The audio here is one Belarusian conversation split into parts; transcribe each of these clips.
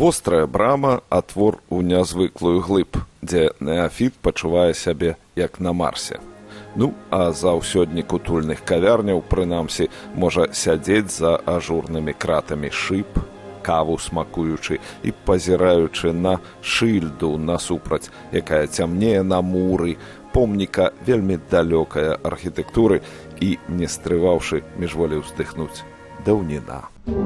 Вострая брама – атвор у нязвыклую глыб, дзе неафіт пачувае сябе як на Марсе. Ну, а заўсёднік утульных кавярняў, прынамсі, можа сядзець за ажурнымі кратамі шып, каву смакуючы і пазіраючы на шыльду насупраць, якая цямнее на муры, помніка вельмі далёкая архітэктуры і, не стрываўшы, міжволі ўздыхнуць даўніна.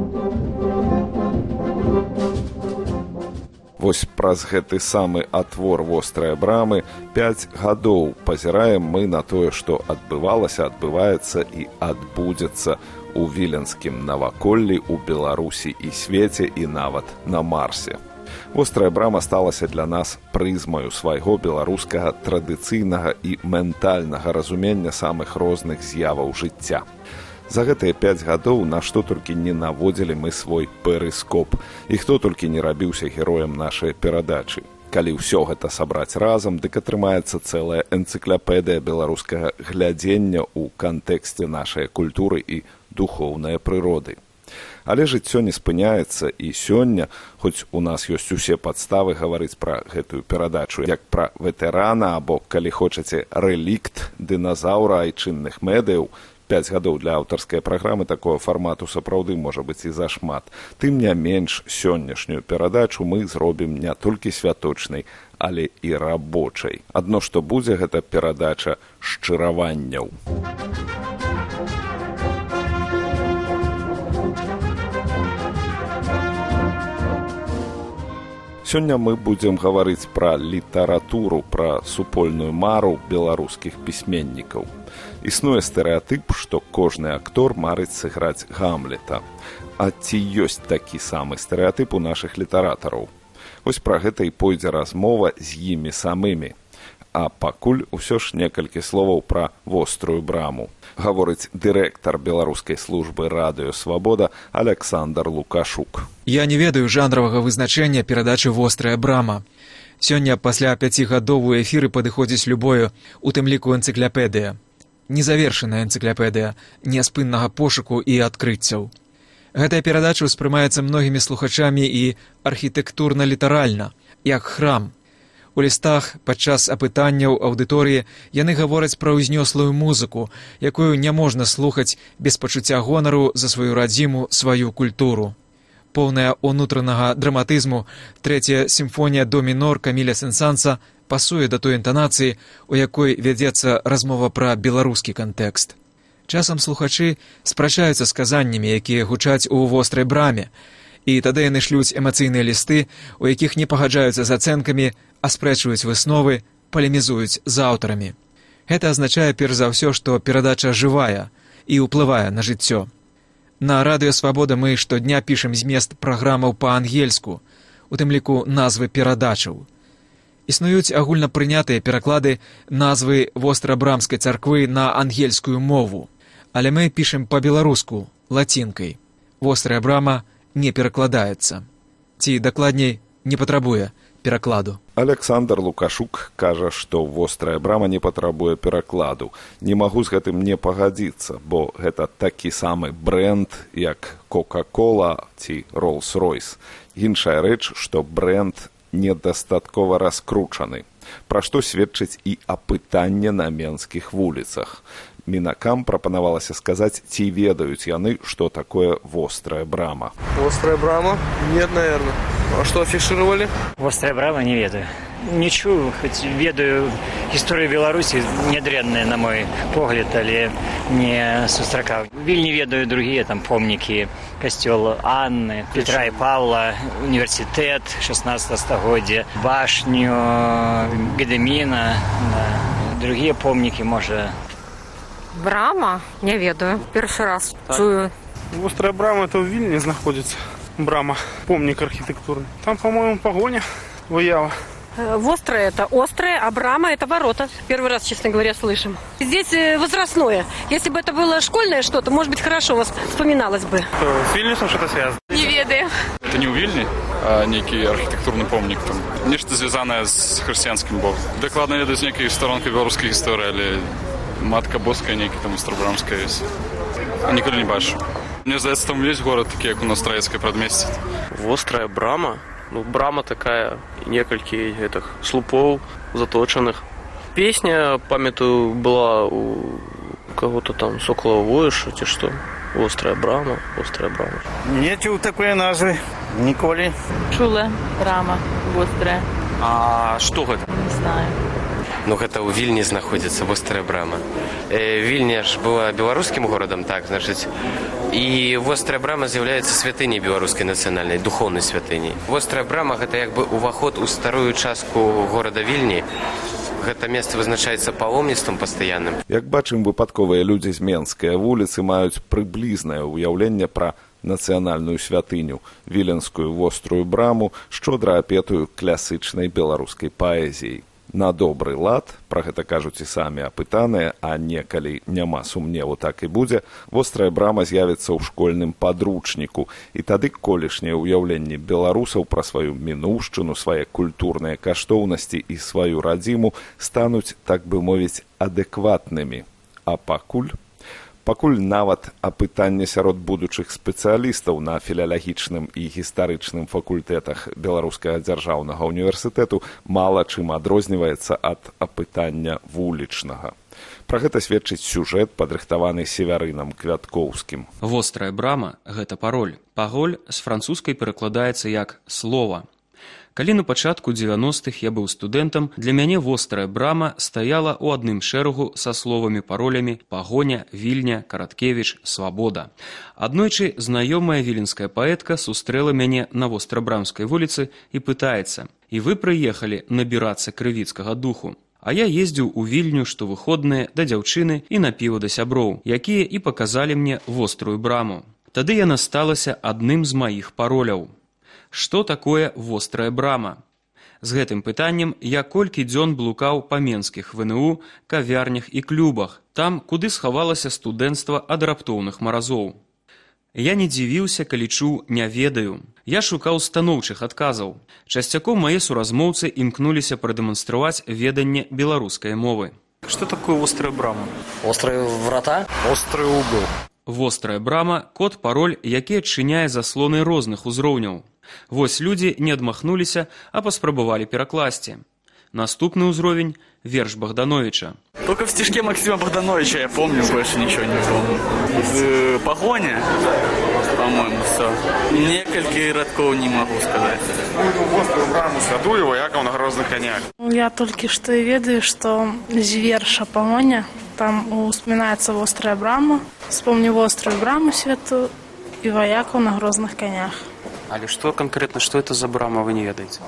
Вось праз гэты самы атвор вострай брамы 5 гадоў пазіраем мы на тое, што адбывалася, адбываецца і адбудзецца у віленскім наваколлі, у Беларусі і свеце, і нават на Марсе. Вострая брама сталася для нас прызмаю свайго беларускага традыцыйнага і ментальнага разумення самых розных з'яваў жыцця. За гэтыя 5 гадоў на што толькі не наводзілі мы свой перыскоп, і хто толькі не рабіўся героем нашай перадачы. Калі ўсё гэта сабраць разам, дык атрымаецца цэлая энцыклапедыя беларускага глядзення ў кантэксце нашай культуры і духоўнай прыроды. Але жыццё не спыняецца, і сёння, хоць у нас ёсць усе падставы гаварыць пра гэтую перадачу, як пра ветэрана або, калі хочаце, рэлікт дыназаўра айчынных медыяў, 5 гадоў для аўтарскай праграмы такого фармату сапраўды можа быць і зашмат. Тым не менш, сённяшнюю перадачу мы зробім не толькі святочнай, але і рабочай. Адно што будзе гэта перадача шчыраванняў. Сёння мы будзем гаварыць пра літаратуру, пра супольную мару беларускіх пісьменнікаў. Існуе стэрэатып, што кожны актор марыць сыграць Гамлета. А ці ёсць такі самы стэрэатып у нашых літаратараў? Вось пра гэта і пойдзе размова з імі самымі. А пакуль усё ж некалькі словаў пра вострую браму. Гаворыць дырэктар беларускай службы радыё «Свабода» Александр Лукашук. Я не ведаю жанравага вызначэння перадачы «Вострая брама». Сёння пасля 5 гадоў у эфіры падыходзіць любое, у тым ліку энцыклапедыя. Незавершаная энцыклапедыя няспыннага пошуку і адкрыццяў. Гэтая перадача ўспрымаецца многімі слухачамі і архітэктурна-літаральна, як храм. У лістах падчас апытанняў аўдыторыі яны гавораць пра ўзнёслую музыку, якую няможна слухаць без пачуцця гонару за сваю радзіму, сваю культуру. Поўная унутранага драматызму 3-я сімфонія до мінор Каміля Сен-Санса пасуе да той інтанацыі, у якой вядзецца размова пра беларускі кантэкст. Часам слухачы спрачаюцца з казаннямі, якія гучаць у вострай браме, і тады яны шлюць эмацыйныя лісты, у якіх не пагаджаюцца з ацэнкамі, аспрэчваюць высновы, палемізуюць з аўтарамі. Гэта азначае перш за ўсё, што перадача жывая і ўплывае на жыццё. На радыё «Свабода» мы штодня пішам змест праграмаў па-ангельску, у тым ліку назвы перадачаў. Існуюць агульнапрынятыя пераклады назвы вострабрамскай царквы на ангельскую мову, але мы пішам па-беларуску, лацінкай. Вострая брама не перакладаецца. Ці, дакладней, не патрабуе перакладу. Александр Лукашук кажа, што вострая брама не патрабуе перакладу. Не магу з гэтым не пагадзіцца, бо гэта такі самы брэнд, як Кока-кола ці Роллс-Ройс. Іншая рэч, што брэнд недастаткова раскручаны, пра што сведчыць і апытанне на менскіх вуліцах. Мінакам прапанавалася сказаць, ці ведаюць яны, што такое вострая брама. Вострая брама? Нет, наверное. А что афишировали? Вострая брама не ведаю. Не чую, хоть ведаю гісторыю Беларусі нядрэнная, на мой погляд, але не сустракаў. Вельмі ведаю другія там помнікі, касцёл Анны, Петра і Павла, універсітэт 16 стагоддзя, башню Гедеміна, да. Другія помнікі, можа. Брама? Не ведаю. Першы раз чую. Вострая брама это в Вильне находится. Брама, помник архитектурный. Там, по-моему, погоня, выява. Вострая это острая, а брама это ворота. Первый раз, честно говоря, слышим. Здесь возрастное. Если бы это было школьное что-то, может быть, хорошо вспоминалось бы. С Вильнюсом что-то связано? Не ведаю. Это не у Вільні, а некий архітектурний помнік. Там нешта звязане з християнським богом. Докладно веду з некої сторонки белорусской історії, але матка боска некий там Острабрамська є. Ніколи не бачу. Мне здається, там весь город такий, як у нас Троєцьке предмістя. Вострая брама? брама такая, некалькі гэтых слупоў заточаных. Песня, памятаю, была у кого-то там Соколова Воіша, ці што? Вострая брама, вострая брама. Не чуў такой назвы, ніколі. Чула, брама, вострая. А што гэта? Не знаю. Гэта ў Вільні знаходзіцца вострая брама. Вільня ж была беларускім горадам, так, значыць, і вострая брама з'яўляецца святыняй беларускай нацыянальнай, духоўнай святыняй. Вострая брама гэта як бы уваход у старую частку горада Вільні. Гэта месца вызначаецца паломніцтвам пастаянным. Як бачым, выпадковыя людзі з Менскай вуліцы маюць прыблізнае ўяўленне пра нацыянальную святыню, віленскую вострую браму, шчодра апетую класычнай беларускай паэзіяй. На добры лад, пра гэта кажуць і самі апытаныя, а некалі няма сумневу, так і будзе, вострая брама з'явіцца ў школьным падручніку, і тады колішнія ўяўленні беларусаў пра сваю мінуўшчыну, свае культурныя каштоўнасці і сваю радзіму стануць, так бы мовіць, адэкватнымі. А пакуль нават апытанне сярод будучых спецыялістаў на філалагічным і гістарычным факультэтах Беларускага дзяржаўнага універсітэту мала чым адрозніваецца ад апытання вулічнага. Пра гэта сведчыць сюжэт, падрыхтаваны Севярынам Квяткоўскім. Вострая брама – гэта пароль. Пароль з французскай перакладаецца як «слова». Калі на пачатку 90-х я быў студэнтам, для мяне вострая брама стаяла ў адным шэрагу са словамі-паролямі «Пагоня», «Вільня», «Караткевіч», «Свабода». Аднойчы знаёмая віленская паэтка сустрэла мяне на Вострабрамскай вуліцы і пытаецца: «І вы прыехалі набірацца крывіцкага духу?» А я ездзіў у Вільню штовыходныя да дзяўчыны і на піва да сяброў, якія і паказалі мне вострую браму. Тады яна сталася адным з маіх пароляў. Што такое вострая брама? З гэтым пытаннем я колькі дзён блукаў па менскіх ВНУ, кавярнях і клубах, там, куды схавалася студэнцтва ад раптоўных маразоў. Я не дзівіўся, калі чуў «не ведаю». Я шукаў станоўчых адказаў. Часцяком мае суразмоўцы імкнуліся прадэманстраваць веданне беларускай мовы. Што такое вострая брама? Острые врата? Острый угол. Вострая брама – код-пароль, які адчыняе заслоны розных узроўняў. Вось людзі не адмахнуліся, а паспрабавалі перакласці. Наступны ўзровень – верш Богдановича. Только в стишке Максима Богдановича я помню, больше ничего не помню. Погоня, по-моему, все. Некалькі радков не могу сказать. Вострую браму святую Яков на грозных конях. Я только что ведаю, что з верша «Погоня» там успоминается вострая брама. Вспомню вострую браму святую и вояков на грозных конях. Але что конкретно, что это за брама, вы не ведаете?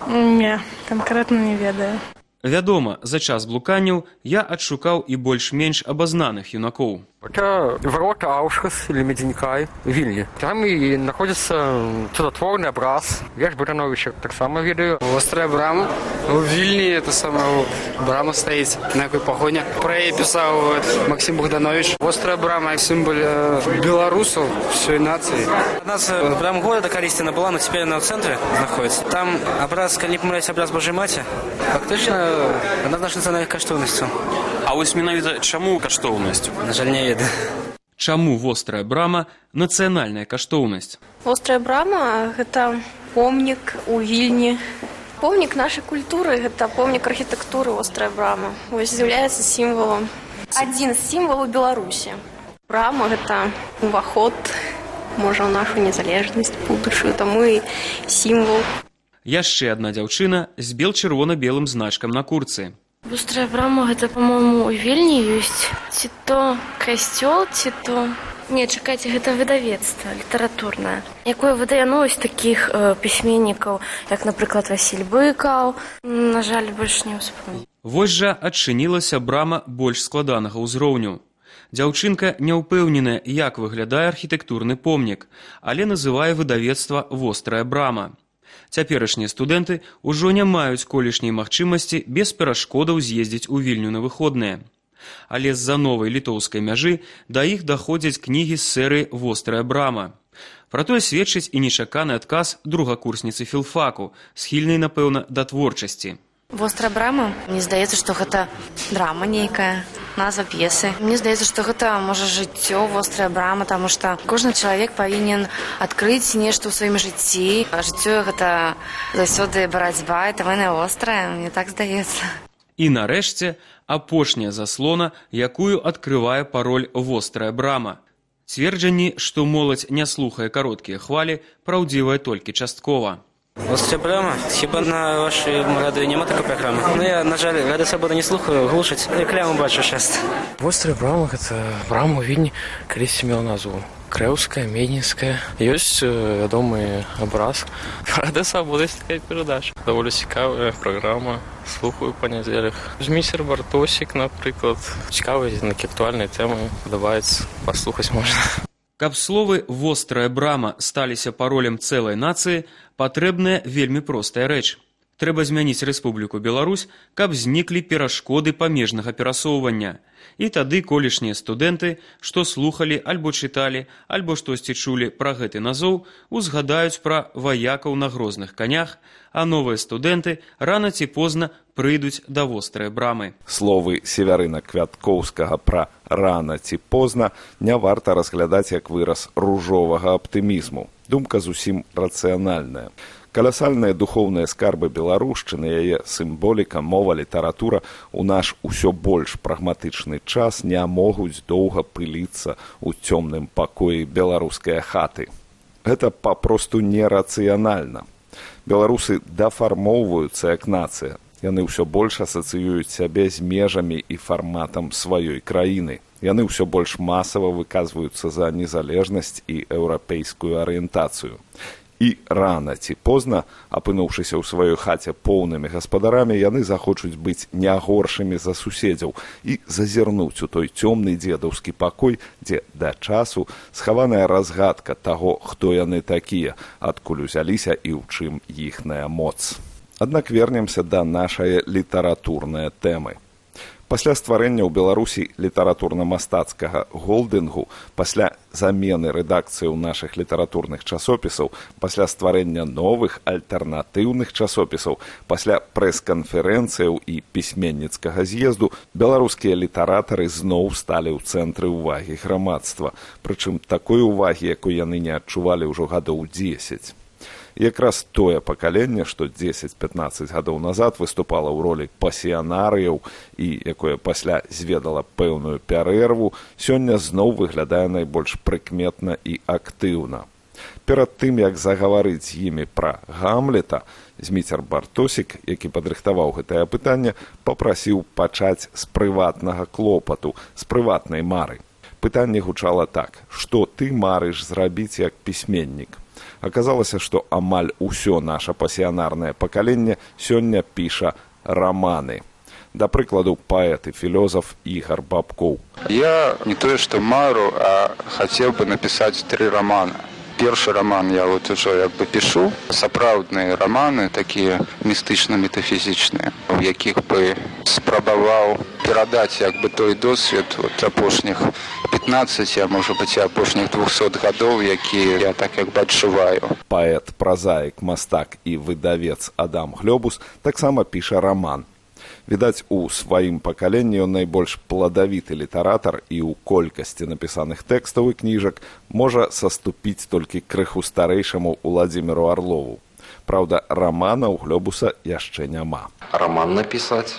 Не, конкретно не ведаю. Вядома, за час блуканняў я адшукаў і больш-менш абазнаных юнакоў. Это ворота Аушвиц или Мединкай в Вильне. Там и находится чудотворный образ. Верш Богдановича так само ведаю. Вострая брама. В Вильне это самая брама стоит. На какой погоне. Про ее писал Максим Богданович. Вострая брама – символ белорусов, всей нации. У нас прям города Корыстина была, но теперь она в центре находится. Там образ, не помиляюсь, образ Божьей Матери. Фактично, одна из наших национальных каштоўнасцей. А вось менавіта чаму каштоўнасць? На жаль, не ведаю. Чаму вострая брама – нацыянальная каштоўнасць? Вострая брама – гэта помнік у Вільні. Помнік нашай культуры, гэта помнік архітэктуры вострая брама. Вось з'яўляецца сімвалам. Адзін з сімвалаў Беларусі. Брама – гэта уваход, можа, ў нашу незалежнасць будучую, таму і сімвал. Яшчэ адна дзяўчына з бел-чырвона-белым значкам на курцы. Вострая брама, гэта, па-моему, у Вільні ёсць. Ці то касцёл, ці то... Не, чакайце, гэта выдавецтва літаратурнае, якое выдае такіх пісьменнікаў, як, напрыклад, Васіль Быкаў. На жаль, больш не ўспомню. Вось жа адчынілася брама больш складанага ўзроўню. Дзяўчынка не ўпэўненая, як выглядае архітэктурны помнік, але называе выдавецтва «Вострая брама». Цяперашнія студэнты ўжо не маюць колішняй магчымасці без перашкодаў з'ездзіць у Вільню на выходныя. Але з-за новай літоўскай мяжы да іх даходзяць кнігі з серыі «Вострая брама». Пра тое сведчыць і нечаканы адказ другакурсніцы філфаку, схільнай, напэўна, да творчасці. Вострая брама? Мне здаецца, што гэта драма нейкая. назва п'есы. Мне здаецца, што гэта можа жыццё, вострая брама, таму што кожны чалавек павінен адкрыць нешта ў сваім жыцці. Жыццё гэта заўсёды барацьба, і таму яна вострая, мне так здаецца. І нарэшце апошняя заслона, якую адкрывае пароль «Вострая брама». Цверджанні, што моладзь не слухае кароткія хвалі, праўдзівае толькі часткова. «Вострая брама»? Хіба на вашай радыё няма такой праграмы? Ну, я, на жаль, Радыё Свабода не слухаю, глушаць. Рэкламу бачу часта. «Вострая брама» — гэта брама ў Вільні, калісьці мела назву Крэўская, Медніцкая. Ёсць вядомы абраз. Радыё Свабода ёсць такая перадача. Даволі цікавая праграма. Слухаю па нядзелях. Зміцер Бартосік, напрыклад. Цікавыя інтэлектуальныя тэмы. Падабаецца, паслухаць можна. Каб словы «вострая брама» сталіся паролем цэлай нацыі, патрэбная вельмі простая рэч. Трэба змяніць Рэспубліку Беларусь, каб зніклі перашкоды памежнага перасоўвання. І тады колішнія студэнты, што слухалі альбо чыталі, альбо штосьці чулі пра гэты назоў, узгадаюць пра ваякаў на грозных канях, а новыя студэнты рана ці позна прыйдуць да вострай брамы. Словы Севярына Квяткоўскага пра «рана ці позна» не варта разглядаць як выраз ружовага аптымізму. Думка зусім рацыянальная. Каласальныя духоўныя скарбы беларушчыны, яе сімволіка, мова, літаратура у наш усё больш прагматычны час не могуць доўга пыліцца ў цёмным пакоі беларускай хаты. Гэта папросту нерацыянальна. Беларусы дафармоўваюцца як нацыя. Яны ўсё больш асацыююць сябе з межамі і фарматам сваёй краіны. Яны ўсё больш масава выказваюцца за незалежнасць і еўрапейскую арыентацыю. І рана ці позна, апынуўшыся ў сваёй хаце поўнымі гаспадарамі, яны захочуць быць не горшымі за суседзяў і зазірнуць у той цёмны дзедаўскі пакой, дзе да часу схаваная разгадка таго, хто яны такія, адкуль узяліся і ў чым іхная моц. Аднак вернемся да нашай літаратурнай тэмы. Пасля стварэння ў Беларусі літаратурна-мастацкага голдынгу, пасля замены рэдакцыяў нашых літаратурных часопісаў, пасля стварэння новых альтэрнатыўных часопісаў, пасля прэс-канферэнцыяў і пісьменніцкага з'езду, беларускія літаратары зноў сталі ў цэнтры ўвагі грамадства, прычым такой увагі, якой яны не адчувалі ўжо гадоў 10. Якраз тое пакаленне, што 10-15 гадоў назад выступала ў ролі пасіянарыяў і якое пасля зведала пэўную пярэрву, сёння зноў выглядае найбольш прыкметна і актыўна. Перад тым, як загаварыць з імі пра Гамлета, Зміцер Бартосік, які падрыхтаваў гэтае пытанне, папрасіў пачаць з прыватнага клопату, з прыватнай мары. Пытанне гучала так: што ты марыш зрабіць як пісьменнік? Аказалася, што амаль усё наша пасіянарнае пакаленне сёння піша раманы. Да прыкладу, паэт і філозаф Ігар Бабкоў. Я не тое, што мару, а хацеў бы напісаць 3 раманы. Першы раман я вот ужо пішу, сапраўдныя раманы, такія містычна-метафізічныя, у якіх бы спрабаваў перадаць той досвед апошніх 15, а можа быць, апошніх 200 гадоў, які я так адчуваю. Паэт, празаік, мастак і выдавец Адам Глёбус таксама піша раман. Відаць, у сваім пакаленні ён найбольш пладавіты літаратар і ў колькасці напісаных тэкстаў і кніжак можа саступіць толькі крыху старэйшаму Уладзіміру Арлову. Праўда, рамана ў Глёбуса яшчэ няма. Раман напісаць?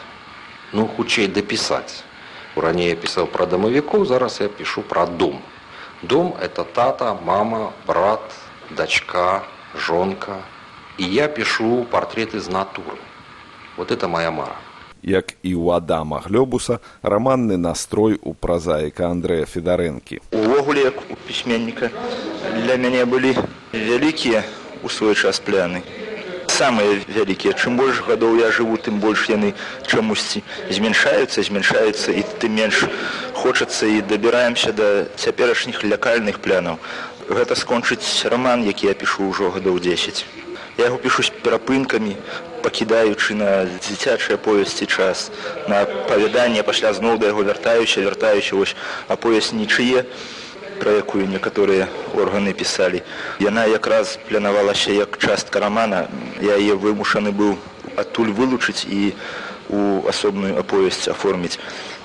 Хутчэй дапісаць. Раней я пісаў пра дамавікоў, зараз я пішу пра дом. Дом – это тата, мама, брат, дачка, жонка. І я пішу партреты з натуры. Вот это моя мара. Як і ў Адама Глёбуса, раманны настрой у празаіка Андрэя Федарэнкі. Увогуле, як у пісьменніка, для мяне былі вялікія у свой час пляны. Самыя вялікія. Чым больш гадоў я жыву, тым больш яны чамусьці змяншаюцца, і тым менш хочацца, і дабіраемся да цяперашніх лякальных плянаў. Гэта скончыць раман, які я пішу ўжо гадоў 10. Я яго пішу з перапынкамі, пакідаючы на дзіцячыя аповесці час, на апавяданне, пасля зноў да яго вяртаючы вось аповесць «Нічые», пра якую некаторыя органы пісалі. Яна якраз планавалася як частка рамана, я яе вымушаны быў адтуль вылучыць і у асобную аповесць аформіць.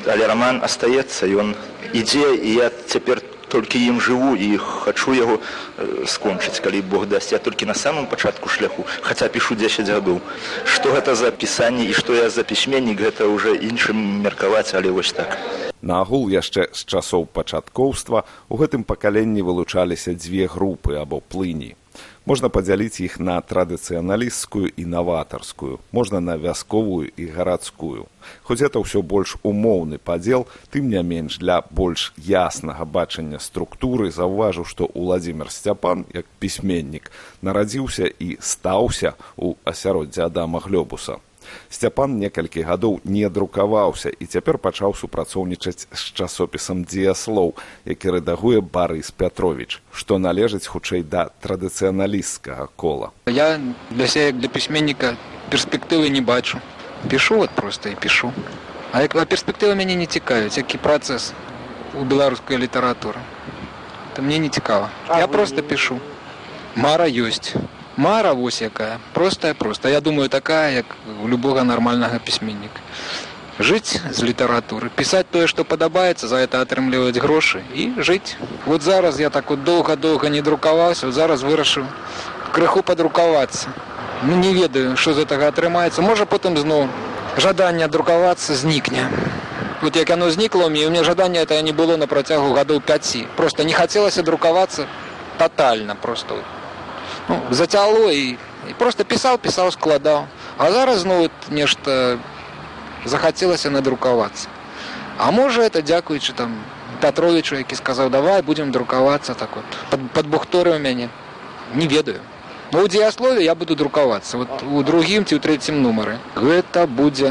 але роман остается, и он ідзе, и я теперь только им живу и хочу его скончить, коли Бог даст. Я только на самом початку шляху, хотя пишу 10 годов. Что это за писание и что я за письменник, это уже іншым меркаваць, але вось так. Наагул яшчэ з часоў пачаткоўства у гэтым пакаленні вылучаліся дзве групы або плыні. Можна падзяліць іх на традыцыяналісцкую і наватарскую, можна на вясковую і гарадскую. Хоць гэта ўсё больш умоўны падзел, тым не менш для больш яснага бачання структуры заўважыў, што Уладзімір Сцяпан, як пісьменнік, нарадзіўся і стаўся ў асяроддзі Адама Глёбуса. Сцяпан некалькі гадоў не друкаваўся і цяпер пачаў супрацоўнічаць з часопісам «Дзеяслоў», які рэдагуе Барыс Пятровіч, што належыць хутчэй да традыцыяналісцкага кола. Я для себя, як для пісьменніка, перспектывы не бачу. Пішу вот просто і пішу. А перспектывы мяне не цікавяць, які працэс у беларускай літаратуры. Это мне не цікава. Я просто пішу. Мара ёсць. Мара вось якая, простая. Я думаю, такая, як у любого нормального пісьменніка. Жыць з літаратуры, пісаць тое, што падабаецца, за это атрымліваць грошы і жыць. Вот зараз я так вот доўга не друкаваўся, вот зараз вырашыў крыху падрукавацца. Ну, не ведаю, што з гэтага атрымаецца. Можа, потым зноў жаданне друкавацца знікне. Вот як оно знікло ў мяне жаданне это не было на працягу гадоў 5. Просто не хацелася друкавацца тотальна, просто ну, зацяло і просто пісаў, складаў. А зараз зноў нешта захацелася надрукавацца. А можа, это дзякуючы там Пятровічу, які сказаў, давай будзем друкавацца, так вот, падбухторыў мяне. Не ведаю. Но у «Дзеяслове» я буду друкавацца. Вот у другім ці ў 3 нумары. Гэта будзе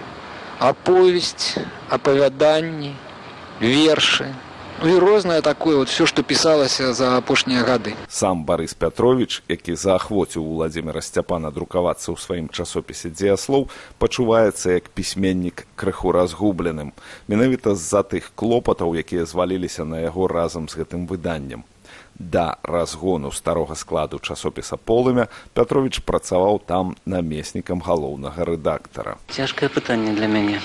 аповесць, апавяданні, вершы. Ну і рознае такое, вот все, што пісалася за апошнія гады. Сам Барыс Пятровіч, які заахвоціў Уладзіміра Сцяпана друкавацца ў сваім часопісе «Дзеяслоў», пачуваецца як пісьменнік крыху разгубленым. Менавіта з-за тых клопатаў, якія зваліліся на яго разам з гэтым выданнем. Да разгону старога складу часопіса «Полымя» Пятровіч працаваў там намеснікам галоўнага рэдактара. Цяжкае пытанне для мяне.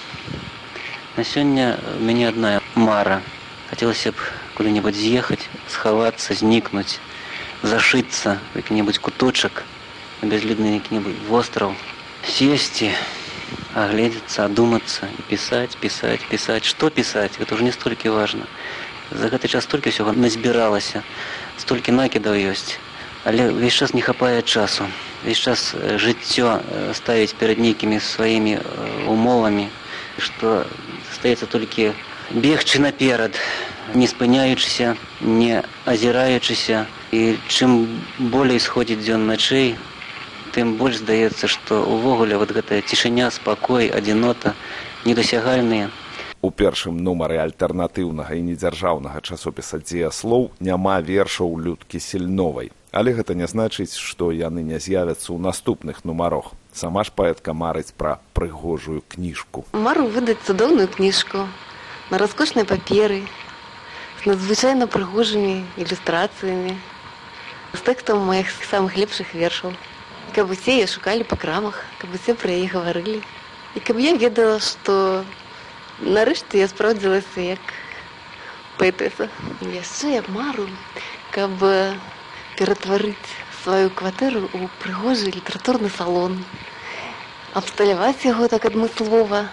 На сёння у мяне адна мара. Хотелось бы куда-нибудь съехать, сховаться, зникнуть, зашиться в какой-нибудь куточек, на безлюдный какой-нибудь остров, сесть и оглядеться, одуматься, и писать. Что писать? Это уже не столько важно. За этот час столько всего назбиралось, столько накидов есть. Але весь час не хапает часу. Весь час життё ставить перед некими своими умовами, что остается только бегчы наперад, не спыняючыся, не азіраючыся. І чым болей сходзіць дзён начэй, тым больш здаецца, што ўвогуле вот гэтая цішыня, спакой, адзінота недасягальныя. У першым нумары альтэрнатыўнага і недзяржаўнага часопіса «Дзеяслоў» няма вершаў Людкі Сільновай. Але гэта не значыць, што яны не з'явяцца ў наступных нумарах. Сама ж паэтка марыць пра прыгожую кніжку. Мару выдаць цудоўную кніжку на роскошной паперы, с надзвычайно прыгожымі ілюстрацыямі, з тэкстам моих самых лепшых вершаў. Каб усе яе шукалі па крамах, каб усе пра яе гаварылі. І каб я ведала, што нарэшце я спраўдзілася як паэтэса. Яшчэ я мару, каб ператварыць сваю кватэру ў прыгожы літаратурны салон, абсталяваць яго так адмыслова.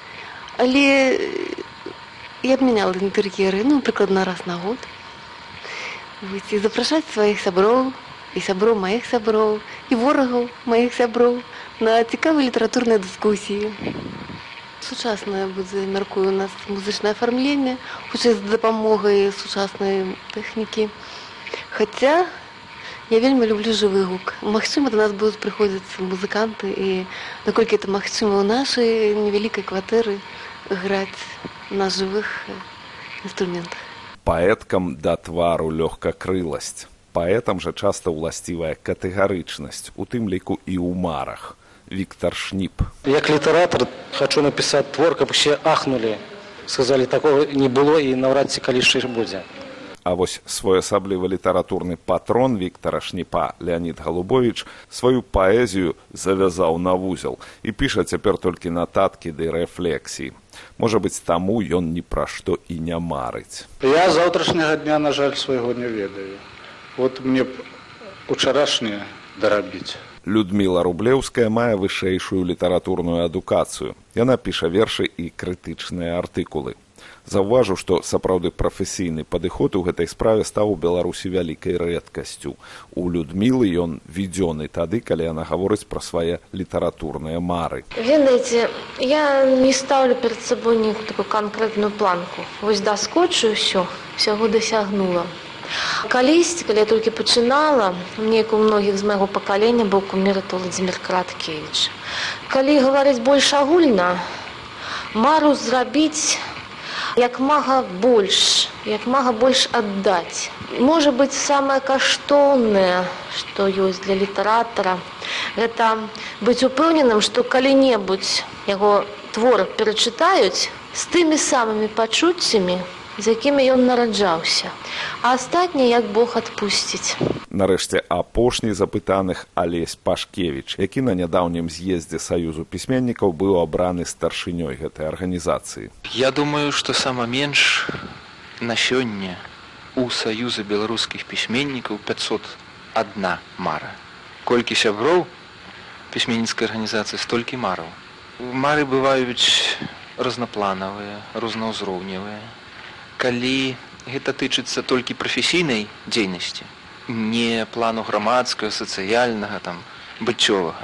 Але я обменяла интерьеры, ну, прикладно раз на год. И запрашаць сваіх сяброў, і сяброў маіх сяброў, і ворагаў маіх сяброў на цікавыя літаратурныя дыскусіі. Сучаснае будзе, мяркую, у нас музычнае афармленне, хутчэй з дапамогай сучаснай тэхнікі. Хаця я вельмі люблю жывы гук. Магчыма, до нас будуць прыходзіць музыканты, і наколькі это магчыма ў нашай невялікай кватэры граць на жывых інструментах. Паэткам да твару лёгкакрыласць. Паэтам жа часта ўласцівая катэгарычнасць, у тым ліку і ў марах. Віктор Шніп. Як літаратар хочу напісаць твор, каб усе ахнулі. Сказалі, такого не было і наўрад ці калі яшчэ будзе. А вось своеасаблівы літаратурны патрон Віктора Шніпа Леонід Галубовіч сваю паэзію завязаў на вузел і піша цяпер толькі нататкі ды рэфлексіі. Можа быць, таму ён ні пра што і не марыць. Я заўтрашняга дня, на жаль, свайго не ведаю. Вот мне б учарашняе дарабіць. Людміла Рублеўская мае вышэйшую літаратурную адукацыю. Яна піша вершы і крытычныя артыкулы. Заўважу, што сапраўды прафесійны падыход у гэтай справе стаў у Беларусі вялікай рэдкасцю. У Людмілы ён введёны тады, калі яна гаворыць пра свае літаратурныя мары. Ведаеце, я не ставлю перед собой такую конкретную планку. Вось даскочу і ўсяго дасягнула. Калісьці, калі я толькі пачынала, неяк у многіх з майго пакалення быў кумір Владзімір Караткевіч. Калі гаварыць больш агульна, мару зрабіць як мага больш аддаць. Можа быць, самае каштоўнае, што ёсць для літаратара, гэта быць упэўненым, што калі-небудзь яго твор перачытаюць з тымі самымі пачуццямі, з якімі ён нараджаўся, а астатняе як Бог адпусціць. Нарэшце, апошні запытаных Алесь Пашкевіч, які на нядаўнім з'ездзе Саюзу пісьменнікаў быў абраны старшынёй гэтай арганізацыі. Я думаю, што сама менш на сёння у Саюза беларускіх пісьменнікаў 501 мара. Колькі сяброў пісьменніцкай арганізацыі, столькі мараў. Мары бываюць разнапланавыя, рознаўзроўневыя. Калі гэта тычыцца толькі прафесійнай дзейнасці, не плану грамадскага, сацыяльнага, быццёвага.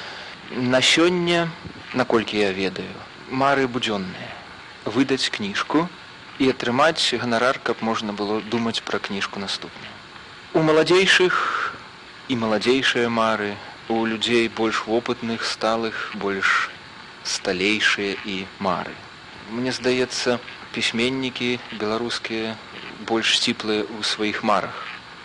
На сёння, наколькі я ведаю, мары будзённыя. Выдаць кніжку і атрымаць ганарар, каб можна было думаць пра кніжку наступную. У маладзейшых і маладзейшыя мары, у людзей больш вопытных, сталых, больш сталейшыя і мары. Мне здаецца, пісьменнікі беларускія больш сціплыя ў сваіх марах.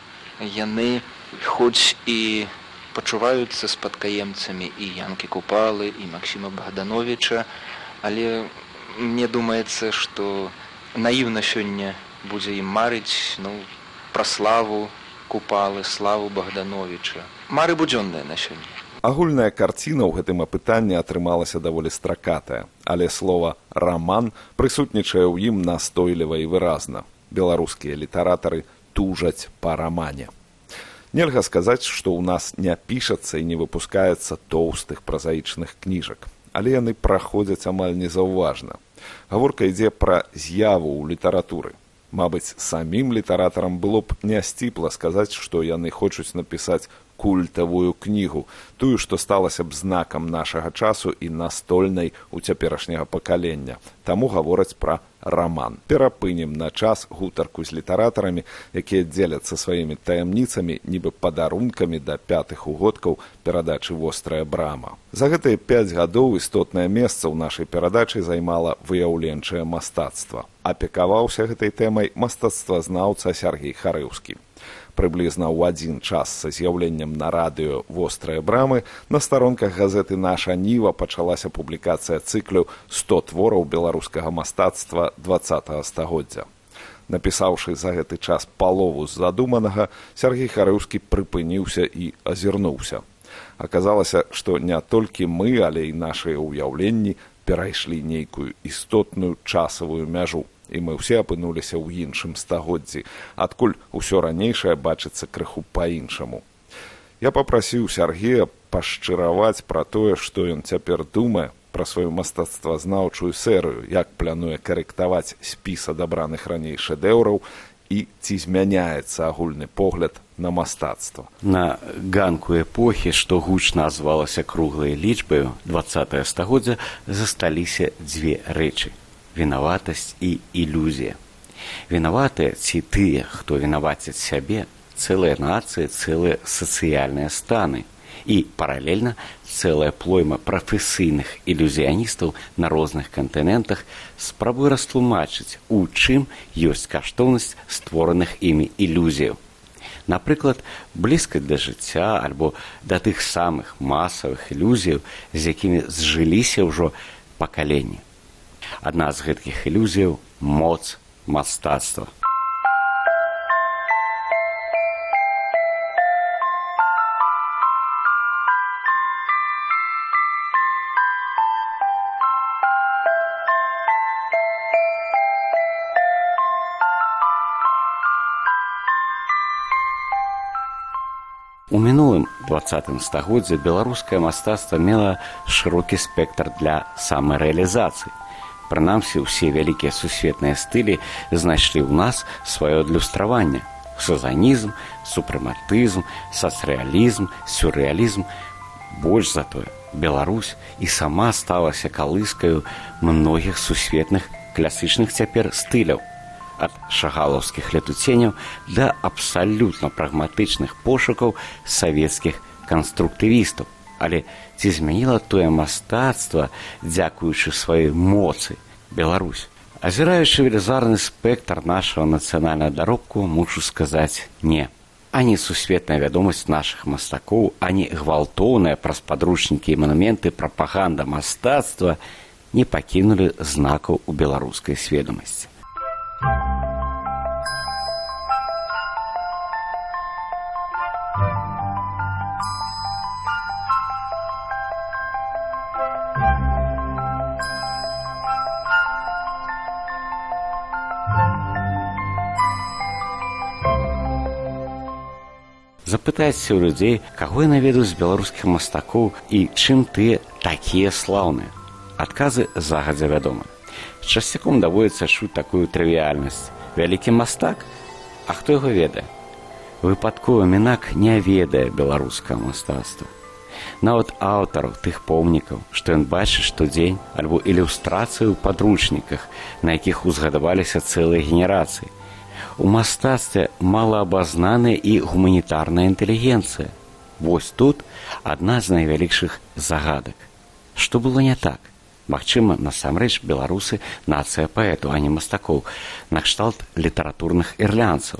Яны хоць і пачуваюцца спадкаемцамі і Янкі Купалы, і Максіма Богдановича, але мне думаецца, што наіўна сёння будзе ім марыць пра славу Купалы, славу Богдановича. Мары будзённыя на сёння. Агульная карціна ў гэтым апытанні атрымалася даволі стракатая, але слова «раман» прысутнічае ў ім настойліва і выразна. Беларускія літаратары тужаць па рамане. Нельга сказаць, што ў нас не пішацца і не выпускаецца тоўстых празаічных кніжак, але яны праходзяць амаль незаўважна. Гаворка ідзе пра з'яву ў літаратуры. Мабыць, самім літаратарам было б нясціпла сказаць, што яны хочуць напісаць культавую кнігу, тую, што сталася б знакам нашага часу і настольнай у цяперашняга пакалення. Таму гавораць пра раман. Перапынем на час гутарку з літаратарамі, якія дзеляцца сваімі таямніцамі, нібы падарункамі да 5-х угодкаў перадачы «Вострая брама». За гэтыя 5 гадоў істотнае месца ў нашай перадачы займала выяўленчае мастацтва. Апекаваўся гэтай тэмай мастацтвазнаўца Сяргей Харэўскі. Прыблізна ў адзін час са з'яўленнем на радыё «Вострыя брамы» на старонках газеты «Наша Ніва» пачалася публікацыя цыклю «100 твораў беларускага мастацтва 20-го стагоддзя». Напісаўшы за гэты час палову з задуманага, Сяргей Харэўскі прыпыніўся і азірнуўся. Аказалася, што не толькі мы, але і нашыя ўяўленні перайшлі нейкую істотную часавую мяжу. І мы ўсе апынуліся ў іншым стагоддзі, адкуль усё ранейшае бачыцца крыху па-іншаму. Я папрасіў Сяргея пашчыраваць пра тое, што ён цяпер думае пра сваю мастацтвазнаўчую серыю, як плануе карэктаваць спіс адабраных раней шэдэўраў і ці змяняецца агульны погляд на мастацтва. На ганку эпохі, што гучна азвалася круглай лічбаю 20-е стагоддзя, засталіся дзве рэчы: вінаватасць і ілюзія. Вінаватыя ці тыя, хто вінаваціць сябе, цэлыя нацыі, цэлыя сацыяльныя станы і паралельна цэлая плойма прафесійных ілюзіяністаў на розных кантынентах спрабуе растлумачыць, у чым ёсць каштоўнасць створаных імі ілюзіяў. Напрыклад, блізка для жыцця альбо да тых самых масавых ілюзіяў, з якімі зжыліся ўжо пакаленні. Адна з гэткіх ілюзіяў – моц мастацтва. У мінулым 20 стагоддзі беларускае мастацтва мела шырокі спектр для самарэалізацыі. Прынамсі, усе вялікія сусветныя стылі знайшлі ў нас сваё адлюстраванне. Сезанізм, супрэматызм, сацрэалізм, сюррэалізм. Больш за тое, Беларусь і сама сталася калыскаю многіх сусветных класічных цяпер стыляў. Ад шагалаўскіх летуценяў да абсалютна прагматычных пошукаў савецкіх канструктывістаў. Але ці змяніла тое мастацтва, дзякуючы сваёй моцы, Беларусь? Азіраючы велізарны спектр нашага нацыянальнага даробку, мушу сказаць не. Ані сусветная вядомасць нашых мастакоў, ані гвалтоўная праз падручнікі і манументы прапаганда мастацтва не пакінулі знакаў у беларускай сведомасці. Запытайце ў людзей, каго яны ведаюць з беларускіх мастакоў і чым тыя такія слаўныя. Адказы загадзя вядомы. Часцяком даводзіцца чуць такую трывіяльнасць. Вялікі мастак? А хто яго ведае? Выпадковы мінак не ведае беларускага мастацтва. Нават аўтараў тых помнікаў, што ён бачыць штодзень, альбо ілюстрацыі ў падручніках, на якіх узгадаваліся цэлыя генерацыі. У мастацтве малаабазнаная і гуманітарная інтэлігенцыя. Вось тут адна з найвялікшых загадак. Што было не так? Магчыма, насамрэч беларусы нацыя паэтаў, а не мастакоў, накшталт літаратурных ірландцаў.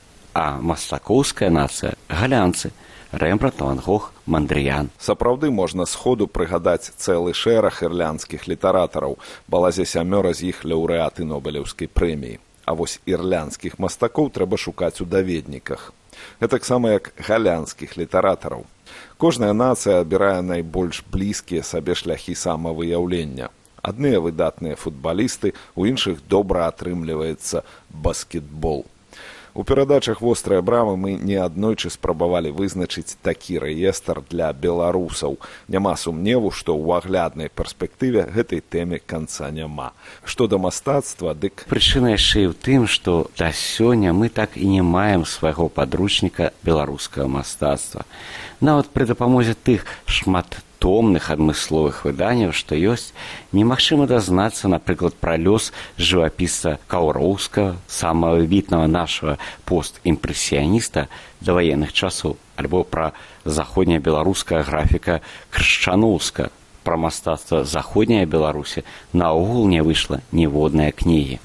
А мастакоўская нацыя галянцы, Рэмбрандт, Ван Гог, Мандрыян. Сапраўды можна сходу прыгадаць цэлы шэраг ірландскіх літаратараў, балазе 7 з іх лаўрэаты Нобелеўскай прэміі. А вось ірландскіх мастакоў трэба шукаць у даведніках. Гэтаксама як галянскіх літаратараў. Кожная нацыя абірае найбольш блізкія сабе шляхі самавыяўлення. Адныя выдатныя футбалісты, у іншых добра атрымліваецца баскетбол. У перадачах «Вострая брама» мы неаднойчы спрабавалі вызначыць такі рэестр для беларусаў. Няма сумневу, што ў агляднай перспектыве гэтай тэме канца няма. Што да мастацтва, дык... Прычына яшчэ і ў тым, што да сёння мы так і не маем свайго падручніка беларускага мастацтва. Нават пры дапамозе тых шматтомных адмысловых выданняў, што ёсць, немагчыма дазнацца, напрыклад, пра лёс жывапісца Каўроўскага, самага выбітнага нашага постімпрэсіяніста даваенных часоў, альбо пра заходнебеларускага графіка Крышчаноўска. Пра мастацтва заходняй Беларусі наогул не выйшла ніводнай кнігі.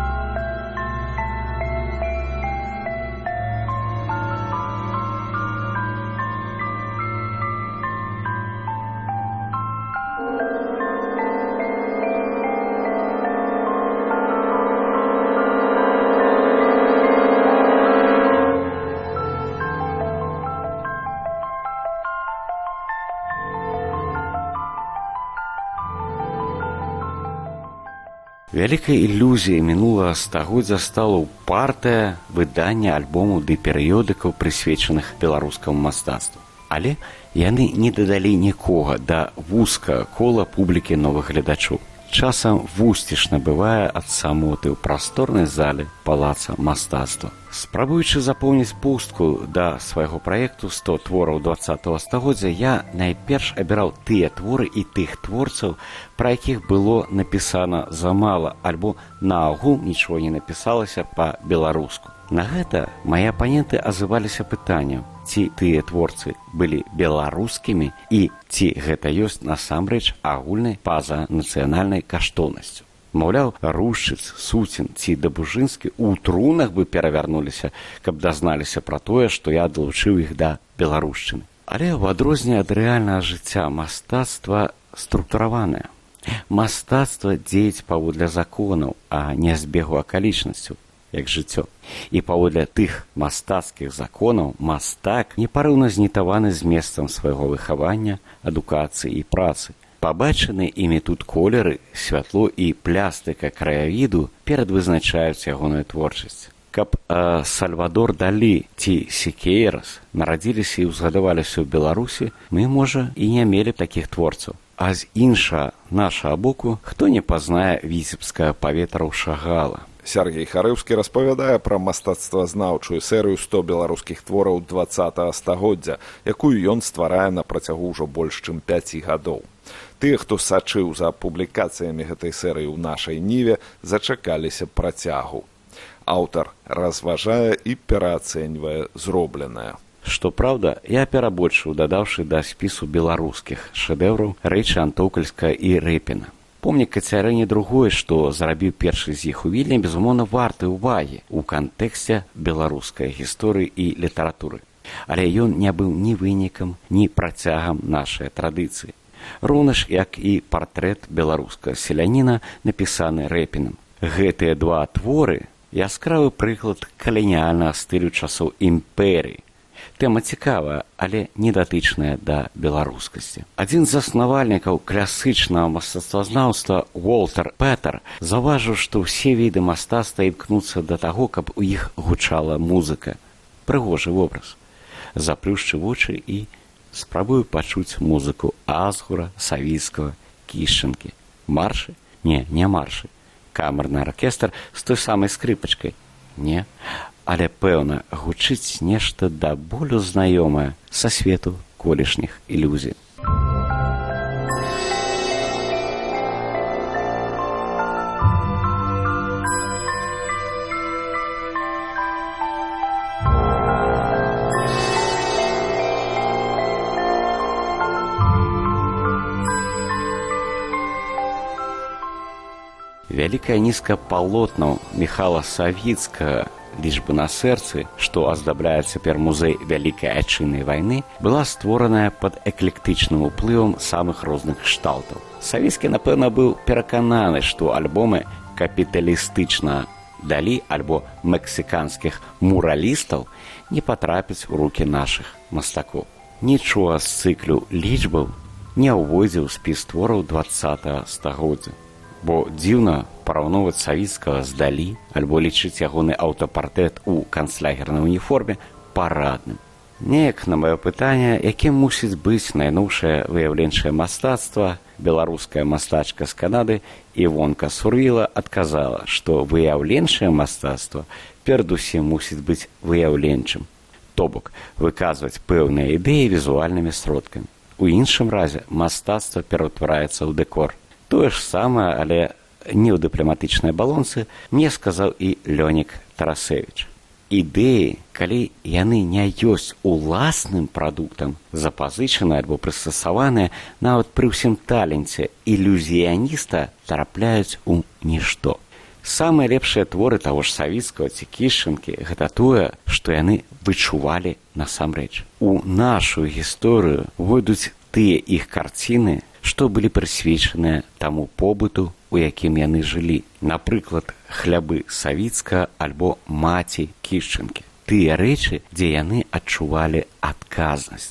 Вялікай ілюзіяй мінулага стагоддзя стала ўпартае выданне альбому ды перыёдыкаў, прысвечаных беларускаму мастацтву. Але яны не дадалі нікога да вузкага кола публікі новых гледачоў. Часам вусцішна бывае ад самоты ў прасторнай зале палаца мастацтва. Спрабуючы запоўніць пустку да свайго праекту 100 твораў 20-го стагоддзя, я найперш абіраў тыя творы і тых творцаў, пра якіх было напісана замала, альбо наогул нічого не напісалася па-беларуску. На гэта мае апаненты азываліся пытаннем, ці тыя творцы былі беларускімі і ці гэта ёсць насамрэч агульнай пазанацыянальнай каштоўнасцю. Маўляў, Рушчыц, Суцін ці Дабужынскі ў трунах бы перавярнуліся, каб дазналіся пра тое, што я далучыў іх да беларушчыны. Але ў адрозненне ад рэальнага жыцця мастацтва структураванае. Мастацтва дзеяць паводле законаў, а не збегу акалічнасцяў, як жыццё. І паводле тых мастацкіх законаў мастак непарыўна знітаваны з месцам свайго выхавання, адукацыі і працы. Пабачаныя імі тут колеры, святло і плястыка краявіду перадвызначаюць ягоную творчасць. каб Сальвадор Далі ці Сікейрас нарадзіліся і ўзгадаваліся ў Беларусі, мы, можа, і не мелі такіх творцаў. А з іншага нашага боку, хто не пазнае віцебскае паветра ў Шагала. Сергей Харыўскі распавядае пра мастацтвазнаўчую серыю 100 беларускіх твораў 20-го стагоддзя, якую ён стварае на працягу ўжо больш чым 5 гадоў. Тыя, хто сачыў за публікацыямі гэтай серыі ў нашай ніве, зачакаліся працягу. Аўтар разважае і пераацэньвае зробленае. Што праўда, я перабольшыў, дадаўшы да спісу беларускіх шэдэўраў рэчы Антокальска і Рэпіна. Помнік Кацярыне II, што зрабіў першы з іх у Вільні, безумоўна, варты ўвагі ў кантэксце беларускай гісторыі і літаратуры. Але ён не быў ні вынікам, ні працягам нашай традыцыі. Роўна ж, як і партрэт беларускага селяніна, напісаны Рэпінам. Гэтыя два творы яскравы прыклад каланіяльнага стылю часоў імперыі. Тэма цікавая, але недатычная да беларускасці. Адзін з заснавальнікаў класычнага мастацтвазнаўства Уолтер Петер заўважыў, што ўсе віды мастацтва імкнуцца да таго, каб у іх гучала музыка. Прыгожы вобраз. Заплюшчы вочы і спрабую пачуць музыку Азгура, Савіцкага, Кішчанкі. Маршы? Не маршы. Камерны аркестр з той самай скрыпачкай? Не. Але, пэўна, гучыць нешта да болю знаёмае са свету колішніх ілюзій. Вялікая нізка палотнаў Міхала Савіцкага «Лічбы на сэрцы», што аздабляе цяпер музей Вялікай Айчыннай вайны, была створаная пад эклектычным уплывам самых розных кшталтаў. Савіцкі, напэўна, быў перакананы, што альбомы капіталістычна Далі альбо мексіканскіх муралістаў не патрапяць у рукі нашых мастакоў. Нічога з цыклю лічбаў не ўвойдзе ў спіс твораў 20-го стагоддзя. Бо дзіўна параўноўваць Савіцкага з Далі альбо лічыць ягоны аўтапартрэт у канцлагернай уніформе парадным. Неяк на маё пытанне, якім мусіць быць найноўшае выяўленчае мастацтва, беларуская мастачка з Канады Івонка Сурвіла адказала, што выяўленчае мастацтва перадусім мусіць быць выяўленчым, то бок выказваць пэўныя ідэі візуальнымі сродкамі. У іншым разе мастацтва пераўтвараецца ў дэкор. Тое ж самае, але не ў дыпламатычнай балонцы, мне сказаў і Лёнік Тарасевіч. Ідэі, калі яны не ёсць уласным прадуктам, запазычаныя альбо прыстасаваныя, нават пры ўсім таленце ілюзіяніста трапляюць у нішто. Самыя лепшыя творы таго ж Савіцкага ці Кішчанкі – гэта тое, што яны вычувалі насамрэч. У нашу гісторыю войдуць тыя іх карціны, што былі прысвечаныя таму побыту, у якім яны жылі. Напрыклад, хлябы Савіцкага альбо маці Кішчанкі. Тыя рэчы, дзе яны адчувалі адказнасць.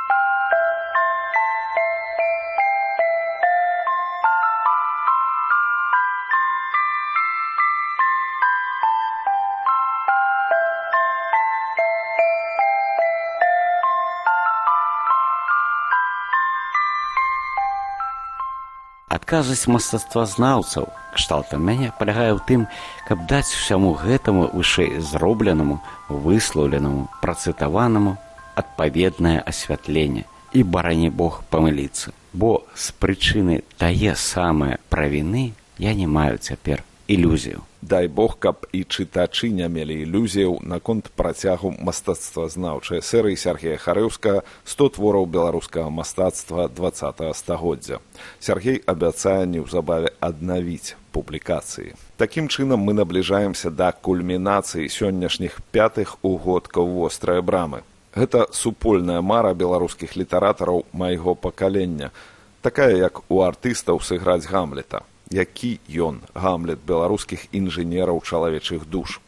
Адказнасць мастацтвазнаўцаў, кшталтам мяне, палягае ў тым, каб даць усяму гэтаму вышэй зробленаму, выслаўленаму, працытаванаму адпаведнае асвятленне і, барані Бог, памыліцца. Бо з прычыны тае самае правіны я не маю цяпер ілюзію. Дай Бог, каб і чытачы не мелі ілюзіяў наконт працягу мастацтвазнаўчай серыі Сергея Харыўскага «100 твораў беларускага мастацтва 20-го стагоддзя». Сергей абяцае неўзабаве аднавіць публікацыі. Такім чынам мы набліжаемся да кульмінацыі сённяшніх 5-х угодкаў «Вострыя брамы». Гэта супольная мара беларускіх літаратараў майго пакалення, такая як у артыстаў сыграць Гамлета. Які ён, Гамлет беларускіх інжынераў чалавечых душ.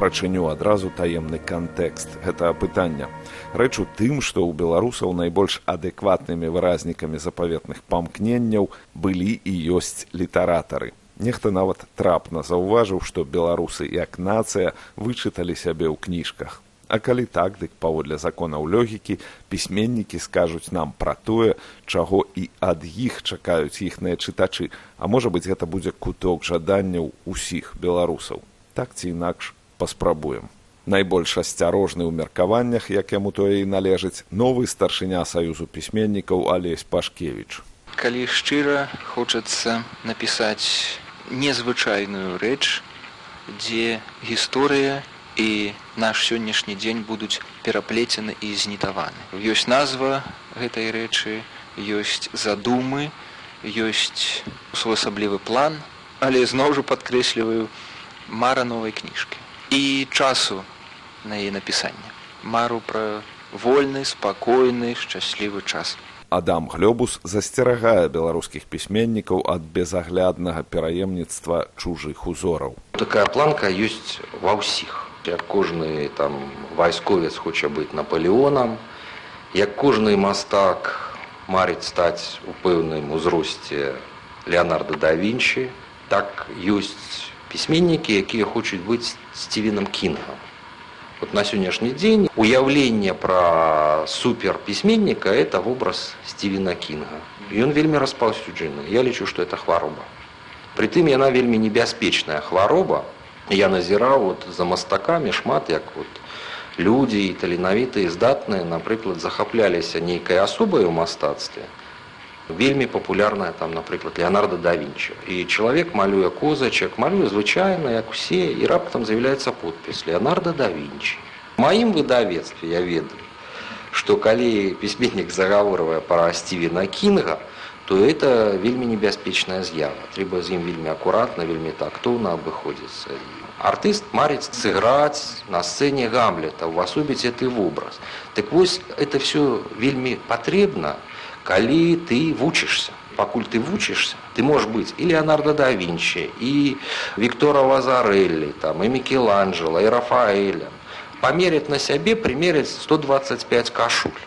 Прачыню адразу таемны кантэкст гэтага пытання. Рэч у тым, што ў беларусаў найбольш адэкватнымі выразнікамі запаветных памкненняў былі і ёсць літаратары. Нехта нават трапна заўважыў, што беларусы як нацыя вычыталі сябе ў кніжках. А калі так, дык паводле законаў логікі пісьменнікі скажуць нам пра тое, чаго і ад іх чакаюць іхныя чытачы, а можа быць, гэта будзе куток жаданняў усіх беларусаў. Так ці інакш паспрабуем. Найбольш асцярожны ў меркаваннях, як яму тое і належыць, новы старшыня Саюзу пісьменнікаў Алесь Пашкевіч. Калі шчыра хочацца напісаць незвычайную рэч, дзе гісторыя і наш сённяшні дзень будуць пераплецены і знітаваны. Ёсць назва гэтай рэчы, ёсць задумы, ёсць своеасаблівы план, але зноў жа падкрэсліваю мара новай кніжкі і часу на яе напісанне. Мару пра вольны, спакойны, шчаслівы час. Адам Глёбус засцерагае беларускіх пісьменнікаў ад безагляднага пераемніцтва чужых узораў. Такая планка ёсць ва ўсіх. Як кожны там вайсковец хоча быць Наполеонам, як кожны мастак марыць стаць у пэўным узросце Леонардо да Вінчі, так ёсць пісьменнікі, якія хочуць быць Стівеном Кінгам. Вот на сённяшні дзень уяўленне пра суперпісьменніка – это вобраз Стівена Кінга. Ён вельмі распаўсюджаны. Я лічу, што это хвароба. Прытым яна вельмі небяспечная хвароба. Я назіраў за мастакамі шмат, як людзі таленавітыя, здатныя, напрыклад, захапляліся нейкай асобай у мастацтве. Вельмі папулярная, там, напрыклад, Леонардо да Вінчі. І чалавек малюе козачак, малюе звычайна, як усе, і раптам з'яўляецца подпіс Леонардо да Вінчі. У маім выдавецтве я ведаю, што калі пісьменнік загаворвае пра Стівена Кінга, то это вельмі небяспечная з'ява. Трэба з ім вельмі акуратна, вельмі тактоўна абыходзіцца. Артыст марыць сыграць на сцэне Гамлета, увасобіць гэты вобраз. Так вось, это все вельмі патрэбна, калі ты вучышся. Пакуль ты вучышся, ты можаш быць і Леонардо да Вінчі, і Віктора Вазарэллі, і Мікеланджела, і Рафаэля. Памеряць на сябе, примеряць 125 кашуль.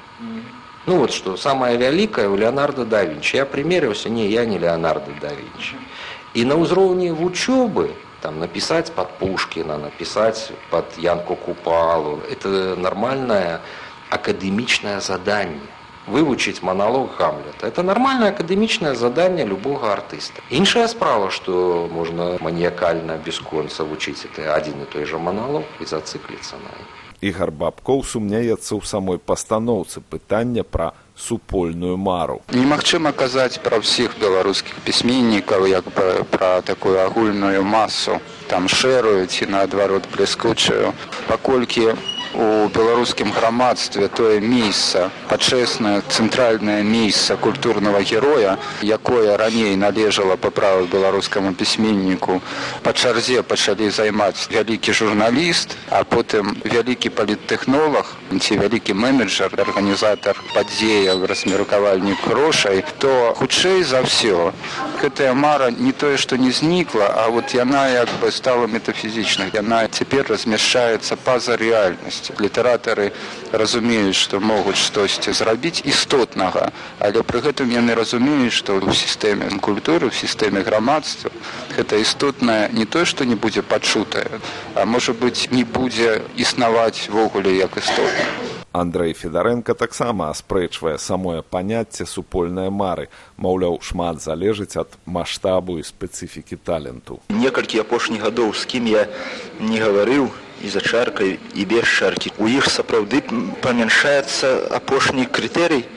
Ну вот что, самое великое у Леонардо да Винчи. Я примерился, я не Леонардо да Винчи. И на уровне учебы, там, написать под Пушкина, написать под Янку Купалу, это нормальное академичное задание. Выучить монолог Гамлета. Это нормальное академичное задание любого артиста. Іншая справа, что можно маніякальна без конца вучить это один и той же монолог и зациклиться на нем. Ігар Бабкоў сумняецца ў самой пастаноўцы пытання пра супольную мару. Немагчыма казаць пра ўсіх беларускіх пісьменнікаў як пра такую агульную масу, там шэрую ці наадварот бліскучую, паколькі у беларускім грамадстве тое месца, пачэснае цэнтральнае месца культурнага героя, якое раней належала па праву беларускаму пісьменніку, па чарзе пачалі займаць вялікі журналіст, а потым вялікі паліттэхнолаг ці вялікі менеджер, арганізатар падзеяў, размеркавальнік грошай, то хутчэй за ўсё гэтая мара не тое, што не знікла, а вот яна як бы стала метафізічнай. Яна цяпер размяшчаецца па-за рэальнасць. Літаратары разумеюць, што могуць штосьці зрабіць істотнага, але пры гэтым яны разумеюць, што ў сістэме культуры, ў сістэме грамадства гэта істотнае не тое, што не будзе пачутае, а можа быць не будзе існаваць ввогуле як істотна. Андрэй Федарэнка таксама аспрэчвае самое паняцце супольнай мары. Маўляў, шмат залежыць ад маштабу і спецыфікі таленту. Некалькі апошніх гадоў, з кім я не гаварыў, і за чаркай, і без чаркі. У іх сапраўды памяншаецца апошні крытэрый,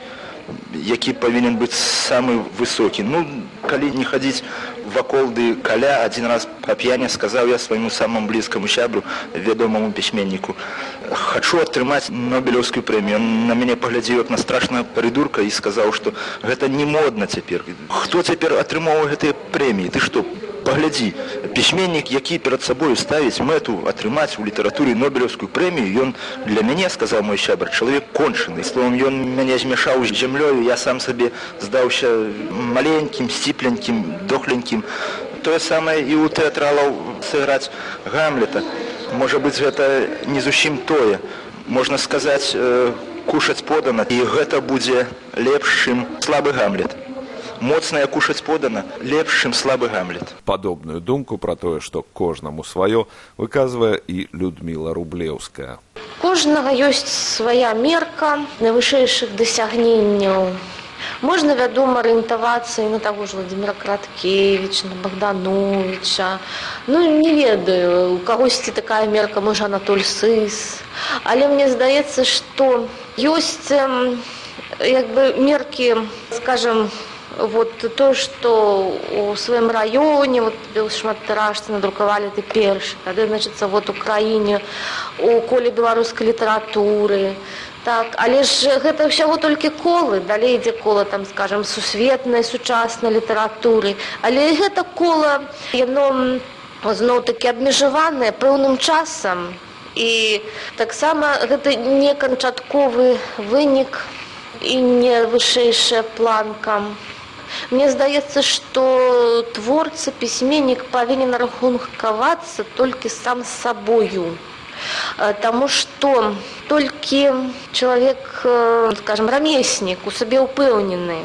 які павінен быць самы высокі. Ну, калі не хадзіць вакол ды каля, адзін раз па п'яне сказаў я свайму самому блізкаму сябру, вядомаму пісьменніку: «Хачу атрымаць Нобелеўскую прэмію». Он на мяне паглядзеў як на страшнага прыдурка і сказаў, што гэта не модна цяпер. Хто цяпер атрымоўвае гэтыя прэміі? Ты што? Паглядзі, пісьменнік, які перад сабою ставіць мэту атрымаць у літаратуры Нобелеўскую прэмію, ён для мяне, сказаў мой сябар, чалавек кончаны. Словом, ён мяне змяшаў з зямлёю, я сам сабе здаўся маленькім, сціпленькім, дохленькім. Тое самае і ў тэатралаў сыграць Гамлета. Можа быць, гэта не зусім тое. Можна сказаць, кушаць подана, і гэта будзе лепш, чым слабы Гамлет. Моцнае кушаць подана, лепш, чым слабы Гамлет. Падобную думку пра тое, што кожнаму сваё, выказвае і Людміла Рублеўская. Кожнага ёсць свая мерка найвышэйшых дасягненняў. Можна, вядома, арыентавацца і на таго ж Владзіміра Краткевіча, на Богдановича. Не ведаю, у кагосьці такая мерка, можа, Анатоль Сыс. Але мне здаецца, што ёсць меркі, скажем, то, што у сваім раёне, шматтыражцы надрукавалі ты першы, тады, значыцца, у краіне, у коле беларускай літаратуры. Так, але ж гэта ўсяго толькі колы, далей ідзе кола, там, скажем, сусветнай, сучаснай літаратуры. Але гэта кола, яно зноў-такі абмежаванае пэўным часам. І таксама гэта не канчатковы вынік і не вышэйшая планка. Мне здаецца, што творца, пісьменнік павінен рахункавацца толькі сам з сабою. Таму што толькі чалавек, скажем, рамеснік, у сабе ўпэўнены.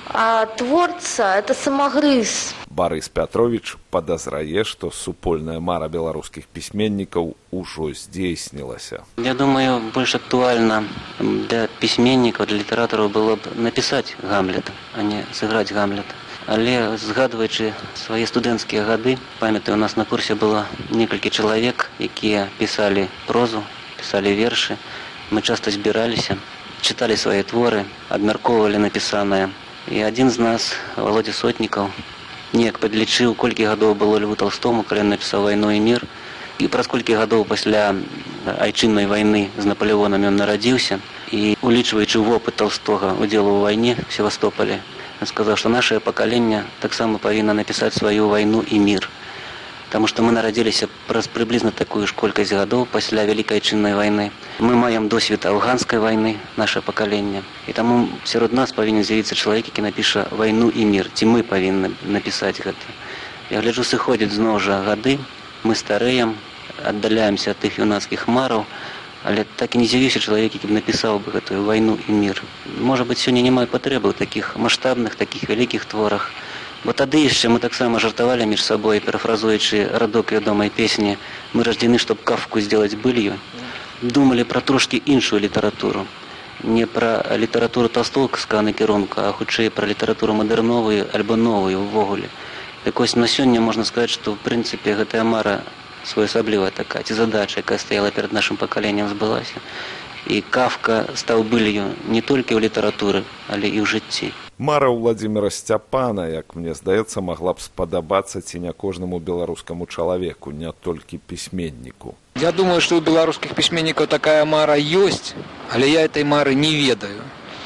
А творца – это самагрыз. Барыс Пятрович падазрае, што супольная мара беларускіх пісьменнікаў ужо здзейснілася. Я думаю, больш актуальна для пісьменнікаў, для літаратараў было б напісаць Гамлета, а не сыграць Гамлета. Але, згадваючы свае студэнцкія гады, памятаю, у нас на курсе было некалькі чалавек, якія пісалі прозу, пісалі вершы. Мы часта збіраліся, чыталі свае творы, абмяркоўвалі напісанае. І адзін з нас, Володя Сотнікаў, неяк падлічыў, колькі гадоў было Льву Толстому, калі ён напісаў «Вайну і мір». І праз колькі гадоў пасля айчыннай вайны з Наполеонам ён нарадзіўся. І, улічваючы вопыт Толстога удзелу ў вайне в Севастополі, он сказал, что наше поколение так само повинно написать свою «Войну и мир». Потому что мы народились приблизно такую ж колькость годов после Великой Отчинной войны. Мы маем досвід афганской войны, наше поколение. И тому сярод нас повинен з'явиться человек, который напиша «Войну и мир». Ці мы повинны написать это. Я гляджу, сыходят зноў жа годы, мы стареем, отдаляемся от тых юнацких маров, але так і не з'явіўся чалавек, які б напісаў бы гэтую «Вайну і мір». Можа быць, сёння няма патрэбы ў такіх маштабных, такіх вялікіх творах. Бо тады яшчэ мы таксама жартавалі між сабой, парафразуючы радок вядомай песні «Мы рождены, чтоб Кафку сделать былью». Думалі пра трошкі іншую літаратуру. Не пра літаратуру толстовскага накірунку, а хутчэй пра літаратуру мадэрновую альбо новую ўвогуле. Так вось на сёння можна сказаць, што ў прынцыпе гэтая мара своеасаблівая такая, ці задача, якая стаяла перад нашым пакаленнем, збылася. І Кафка стаў былью не толькі ў літаратуры, але і ў жыцці. Мара Владзіміра Сцяпана, як мне здаецца, магла б спадабацца ці не кожнаму беларускаму чалавеку, не толькі пісьменніку. Я думаю, што у беларускіх пісьменнікаў такая мара ёсць, але я этой мары не ведаю.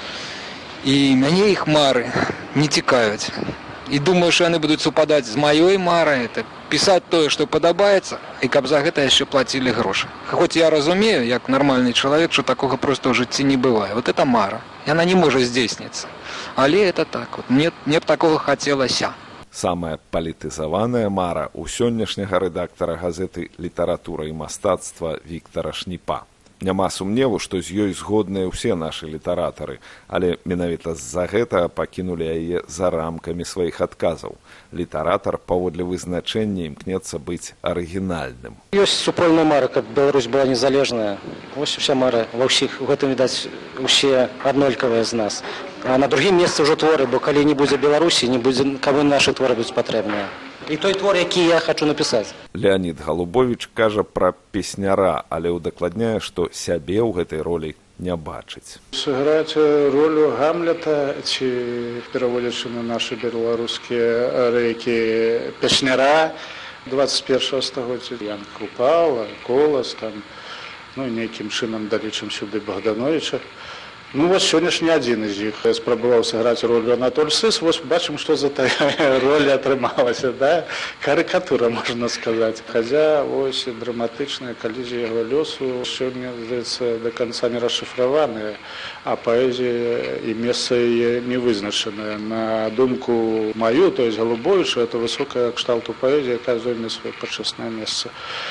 І мяне іх мары не цікавяць. І думаю, што яны будуць супадаць з маёй марай, это пісаць тое, што падабаецца, і каб за гэта яшчэ плацілі грошы. Хоць я разумею, як нармальны чалавек, што такога проста ў жыцці не бывае. Вот это мара. Яна не можа здзейсніцца. Але это так. Вот. Мне б такога хацелася. Самая палітызаваная мара у сённяшняга рэдактара газеты «Літаратура і мастацтва» Віктара Шніпа. Няма сумневу, што з ёй згодныя ўсе нашы літаратары, але менавіта з-за гэтага пакінулі яе за рамкамі сваіх адказаў. Літаратар паводле вызначэння імкнецца быць арыгінальным. Ёсць супольная мара, каб Беларусь была незалежная. Вось уся мара ва ўсіх, у гэтым, відаць, усе аднолькавыя з нас. А на другім месцы ўжо творы, бо калі не будзе Беларусі, не будзе, каб нашы творы будуць патрэбныя. І той твор, які я хочу напісаць. Леонід Галубович кажа пра песняра, але ўдакладняе, што сябе ў гэтай ролі не бачыць. Сыграць ролю Гамлета, ці пераводзячы на нашы беларускія рэйкі песняра 21-го стагоддзя. Ян Крупала, Колас, там, нейкім чынам далічым сюды Богдановича. Вось сённяшні адзін з іх спрабаваў сыграць ролю Анатоль Сыс. Вось бачым, што за тая роля атрымалася, да? Карыкатура, можна сказаць. Хаця, вось, драматычная калізія яго лёсу сёння, здаецца, да канца не расшыфраваная, а паэзія і месца яе не вызначанае. На думку маю, то есть Галубовіча, это высокая кшталту паэзія, якая зойме сваё пачаснае месца.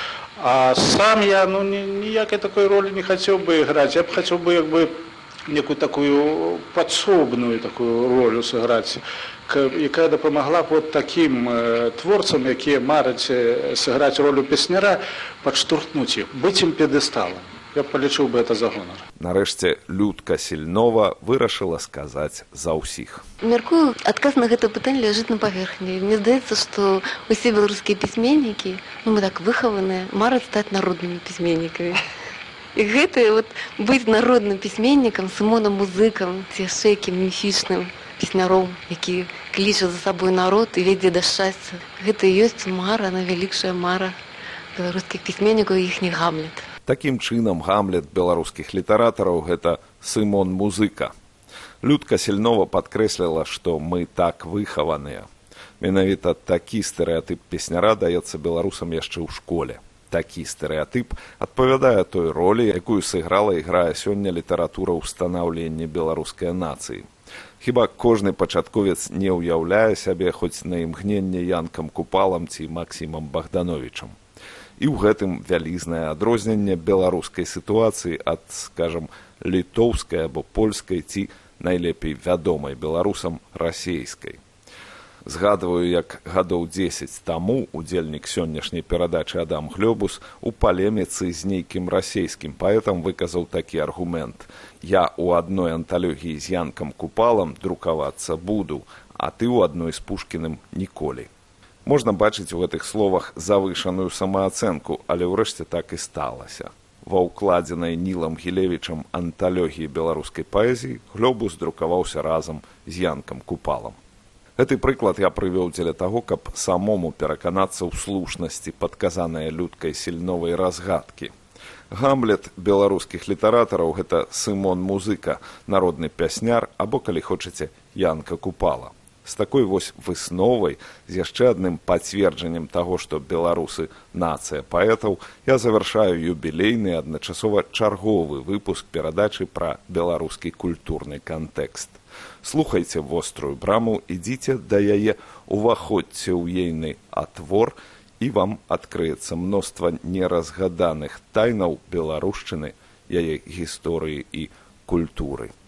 А сам я ніякай такой ролі не хацеў бы іграць. Я б хацеў бы як бы некую такую падсобную такую ролю сыграць, якая дапамагла б вот такім творцам, якія мараць сыграць ролю песняра, падштурхнуць іх, быць ім п'едэсталам. Я палічыў бы это за гонар. Нарэшце Людка Сільнова вырашыла сказаць за ўсіх. Мяркую, адказ на гэта пытанне ляжыць на паверхні. Мне здаецца, што усе беларускія пісьменнікі, мы так выхаваныя, мараць стаць народнымі пісьменнікамі. І гэта вот быць народным пісьменнікам, сымонам-музыкам, ці яшчэ якім міфічным песняром, які кліча за сабой народ і вядзе да шчасця. Гэта і ёсць мара, найвялікшая мара беларускіх пісьменнікаў і іхні Гамлет. Такім чынам Гамлет беларускіх літаратараў гэта Сымон-музыка. Людка Сільнова падкрэсліла, што мы так выхаваныя. Менавіта такі стэрэатып песняра даецца беларусам яшчэ ў школе. Такі стэрэатып адпавядае той ролі, якую сыграла і грае сёння літаратура ў станаўленні беларускай нацыі. Хіба кожны пачатковец не ўяўляе сябе хоць на імгненне Янкам Купалам ці Максімам Богдановичам. І ў гэтым вялізнае адрозненне беларускай сітуацыі ад, скажам, літоўскай або польскай ці найлепей вядомай беларусам расейскай. Згадваю, як гадоў 10 таму удзельнік сённяшняй перадачы Адам Глёбус у палеміцы з нейкім расейскім паэтам выказаў такі аргумент: «Я ў адной анталогіі з Янкам Купалам друкавацца буду, а ты ў адной з Пушкіным ніколі». Можна бачыць у гэтых словах завышаную самаацэнку, але ўрэшце так і сталася. Ва ўкладзенай Нілам Гілевічам анталогіі беларускай паэзіі Глёбус друкаваўся разам з Янкам Купалам. Гэты прыклад я прывёў дзеля таго, каб самому пераканацца ў слушнасці падказанай Людкай Сільновай разгадкі. Гамлет беларускіх літаратараў – гэта Сымон-музыка, народны пясняр або, калі хочаце, Янка Купала. З такой вось высновай, з яшчэ адным пацверджаннем таго, што беларусы – нацыя паэтаў, я завяршаю юбілейны адначасова чарговы выпуск перадачы пра беларускі культурны кантэкст. Слухайце вострую браму, ідзіце да яе, уваходзьце ў ейны атвор, і вам адкрыецца мноства неразгаданых тайнаў беларушчыны, яе гісторыі і культуры.